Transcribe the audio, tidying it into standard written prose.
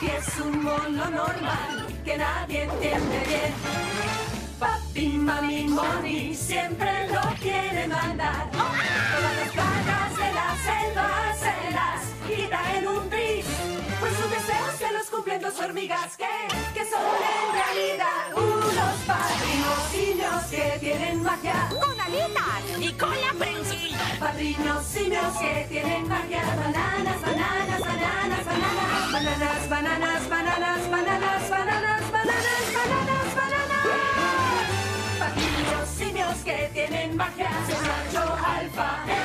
Papi es un mono normal que nadie entiende bien. Papi, mami, Moni siempre lo quiere mandar. Todas las plagas de la selva se las quita en un tris. Pues sus deseos se los cumplen dos hormigas que son en realidad unos padrinos simios que tienen magia. ¡Con alitas! ¡Y cola prensil! Padrinos simios que tienen magia. Bananas, bananas, bananas, bananas. Bananas, bananas, bananas, bananas, bananas, bananas, bananas, bananas. Padrinos simios que tienen magia. Macho alfa.